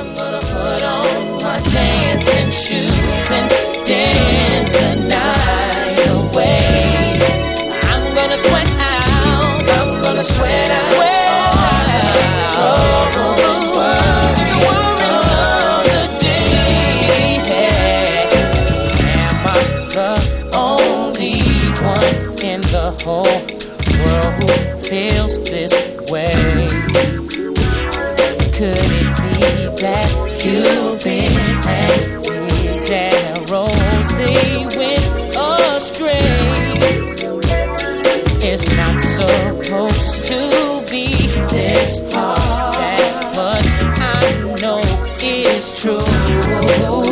I'm gonna put on my dancing shoes and dance the night away. I'm gonna sweat out. I'm gonna sweat out. Trouble the world. See the worries of the day. Am I the only one in the whole world who feels this way? Could it be that Cupid and his arrows, they went astray? It's not supposed to be this hard, that much I know is true.